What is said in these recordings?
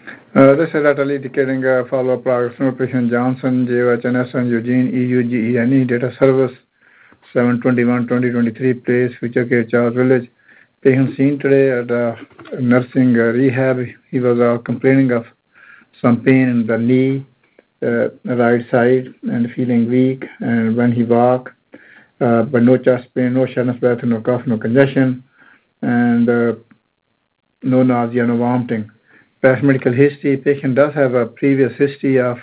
This is laterally indicating follow-up progress. No patient Johnson, JHNSN, Eugene, EUGENE, data service 7/21/2023, place Future Care Charles Village. Patient seen today at nursing rehab. He was complaining of some pain in the knee, right side, and feeling weak. And when he walked, but no chest pain, no shortness of breath, no cough, no congestion, and no nausea, no vomiting. Past medical history: patient does have a previous history of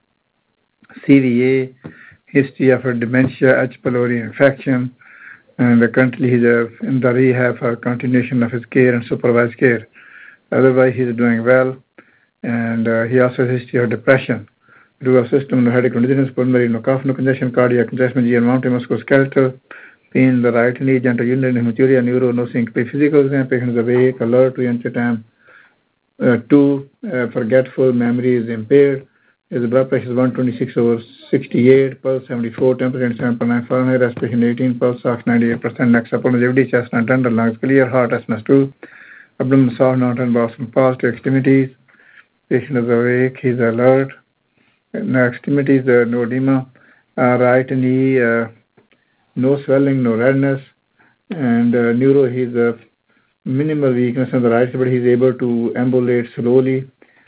CVA, history of dementia, H. pylori infection, and currently he's in the rehab for continuation of his care and supervised care. Otherwise, he's doing well, and he also has history of depression. Nervous system, no headache, no dizziness, pulmonary, no cough, no congestion, cardiac congestion, GN mountain, musculoskeletal, pain in the right knee, gentle urinary hematuria, neuro, no syncope, physical exam. Patient is awake, alert, to enter time. 2, forgetful, memory is impaired. His blood pressure is 126/68, pulse 74, temperature 7.9 Fahrenheit, respiration 18, pulse ox 98%, next upper longevity, chest not tender, lungs clear, heart SNS2, abdomen soft, not and Boston positive, extremities. Patient is awake, he's alert. Extremities, no edema. Right knee, no swelling, no redness. And neuro, he's minimal weakness on the right side, but he's able to ambulate slowly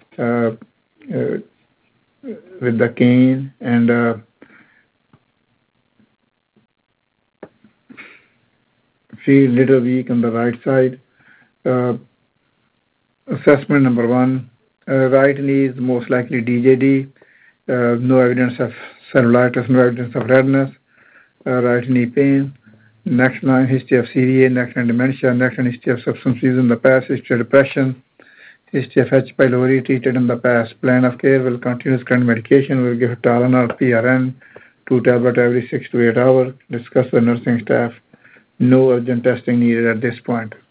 with the cane, and feel little weak on the right side. Assessment number 1, right knee is most likely DJD, no evidence of cellulitis, no evidence of redness, right knee pain. Next line, history of CVA, next line dementia, next line history of substance use in the past, history of depression, history of H. pylori treated in the past. Plan of care will continue his current medication. Will give Tylenol PRN, 2 tablets every 6 to 8 hours. Discuss with nursing staff. No urgent testing needed at this point.